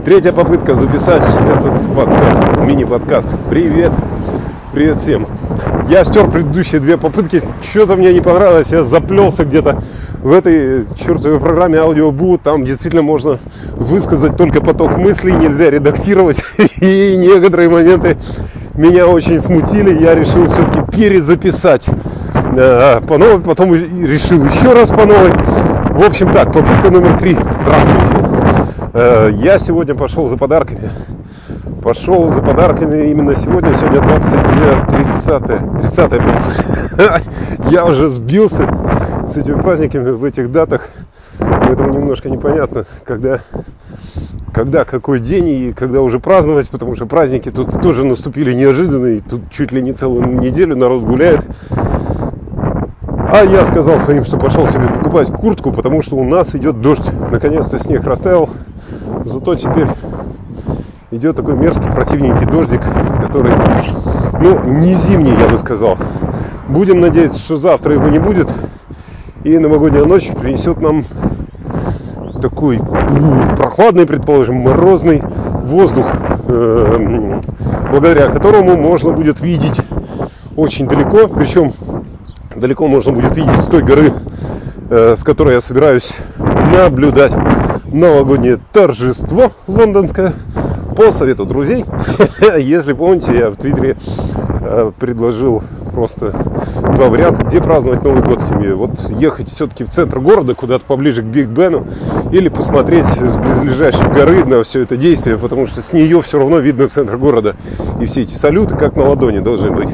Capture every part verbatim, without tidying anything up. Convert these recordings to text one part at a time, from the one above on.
Третья попытка записать этот подкаст, мини-подкаст. Привет, привет всем. Я стер предыдущие две попытки, что-то мне не понравилось, я заплелся где-то в этой чертовой программе Audioboot. Там действительно можно высказать только поток мыслей, нельзя редактировать, и некоторые моменты меня очень смутили. Я решил все-таки перезаписать э, по новой, потом решил еще раз по новой. В общем так, попытка номер три. Здравствуйте. Э, я сегодня пошел за подарками. Пошел за подарками именно сегодня. Сегодня двадцать тридцатое. тридцатое, я уже сбился с этими праздниками в этих датах. Поэтому немножко непонятно, когда, когда какой день и когда уже праздновать. Потому что праздники тут тоже наступили неожиданно. И тут чуть ли не целую неделю народ гуляет. А я сказал своим, что пошел себе покупать куртку, потому что у нас идет дождь. Наконец-то снег растаял. Зато теперь идет такой мерзкий, противненький дождик, который, ну, не зимний, я бы сказал. Будем надеяться, что завтра его не будет. И новогодняя ночь принесет нам такой прохладный, предположим, морозный воздух, благодаря которому можно будет видеть очень далеко. Причем далеко можно будет видеть с той горы, с которой я собираюсь наблюдать новогоднее торжество лондонское по совету друзей. Если помните, я в Твиттере предложил просто два варианта, где праздновать Новый год в семье. Вот ехать все-таки в центр города, куда-то поближе к Биг Бену, или посмотреть с близлежащей горы на все это действие, потому что с нее все равно видно центр города. И все эти салюты как на ладони должны быть.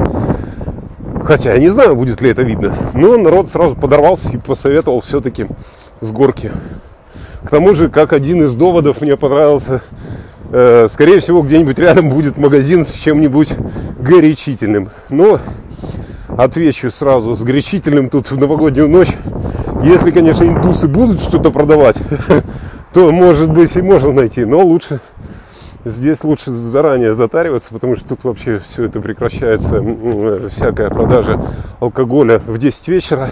Хотя я не знаю, будет ли это видно. Но народ сразу подорвался и посоветовал все-таки с горки. К тому же, как один из доводов мне понравился, э, скорее всего, где-нибудь рядом будет магазин с чем-нибудь горячительным. Но отвечу сразу, с горячительным тут в новогоднюю ночь, если, конечно, индусы будут что-то продавать, то, может быть, и можно найти. Но лучше, здесь лучше заранее затариваться, потому что тут вообще все это прекращается, всякая продажа алкоголя в десять вечера.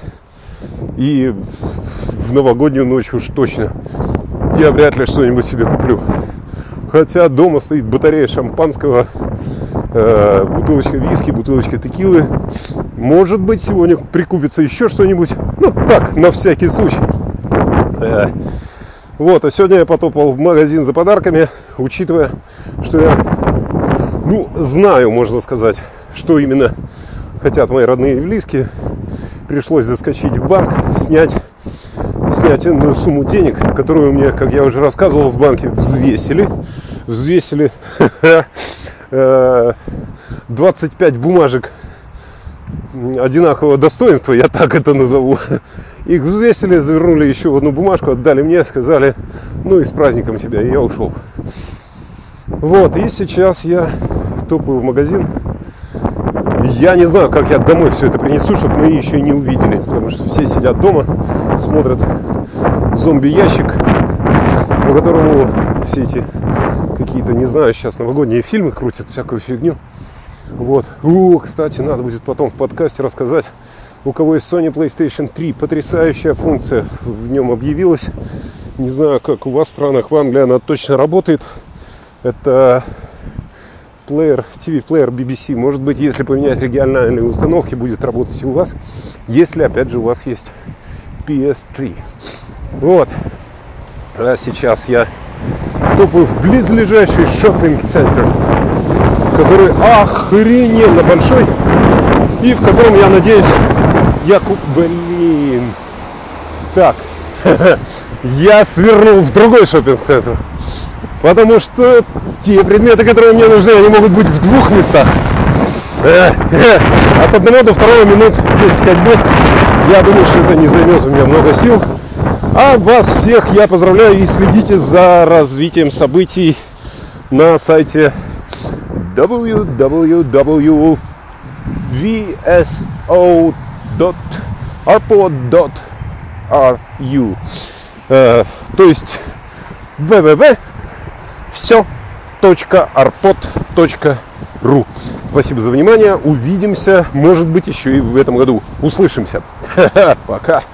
И в новогоднюю ночь уж точно я вряд ли что-нибудь себе куплю. Хотя дома стоит батарея шампанского, э, бутылочка виски, бутылочка текилы. Может быть, сегодня прикупится еще что-нибудь. Ну, так, на всякий случай. Э, вот, а сегодня я потопал в магазин за подарками, учитывая, что я, ну, знаю, можно сказать, что именно хотят мои родные и близкие. Пришлось заскочить в банк, снять, снять иную сумму денег, которую мне, как я уже рассказывал, в банке взвесили. Взвесили двадцать пять бумажек одинакового достоинства, я так это назову. Их взвесили, завернули еще в одну бумажку, отдали мне, сказали, ну и с праздником тебя, и я ушел. Вот, и сейчас я топаю в магазин. Я не знаю, как я домой все это принесу, чтобы мы еще и не увидели. Потому что все сидят дома, смотрят зомби-ящик, по которому все эти какие-то, не знаю, сейчас новогодние фильмы крутят, всякую фигню. Вот. О, кстати, надо будет потом в подкасте рассказать, у кого есть Sony PlayStation три. Потрясающая функция в нем объявилась. Не знаю, как у вас в странах, в Англии она точно работает. Это плеер, ти ви-плеер би би си. Может быть, если поменять региональные установки, будет работать и у вас. Если, опять же, у вас есть пи эс три. Вот. А сейчас я топаю в близлежащий шоппинг-центр, который охрененно большой. И в котором, я надеюсь, я куп... Блин. Так. Я свернул в другой шоппинг-центр. Потому что те предметы, которые мне нужны, они могут быть в двух местах. От одного до второго минут десять ходьбы. Я думаю, что это не займет у меня много сил. А вас всех я поздравляю и следите за развитием событий на сайте дабл ю дабл ю дабл ю точка ви эс о точка арпод точка ар ю. То есть вэ вэ вэ точка все точка арпод точка ру. Спасибо за внимание. Увидимся, может быть, еще и в этом году. Услышимся. Пока.